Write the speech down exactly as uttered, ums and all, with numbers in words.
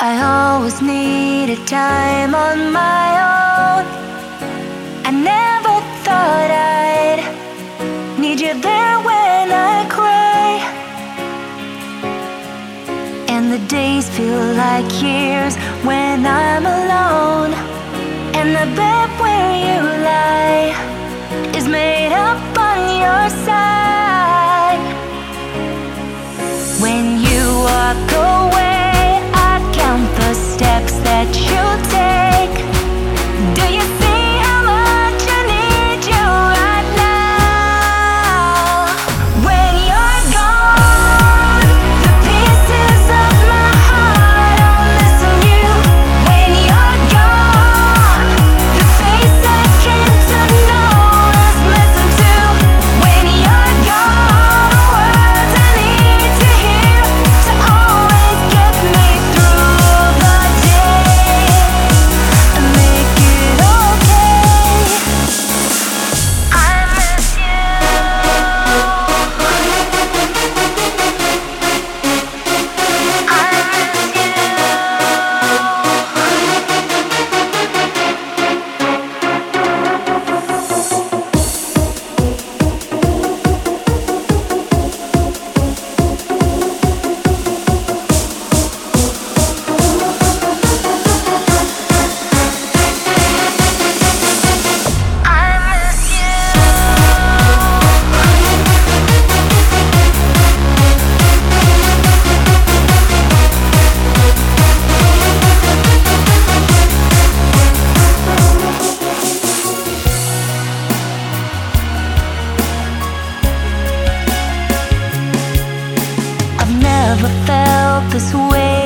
I always needed time on my own. I never thought I'd need you there when I cry. And the days feel like years when I'm alone. And the bed where you lie is made up on your side. When you walk away, I count the steps that you take. Do you see how much I need you right now? When you're gone, the pieces of my heart are missing you. When you're gone, the face I came to know is missing too. When you're gone, the words I need to hear to always get me through the day and make it okay. I miss you. I miss you. I miss I've never felt this way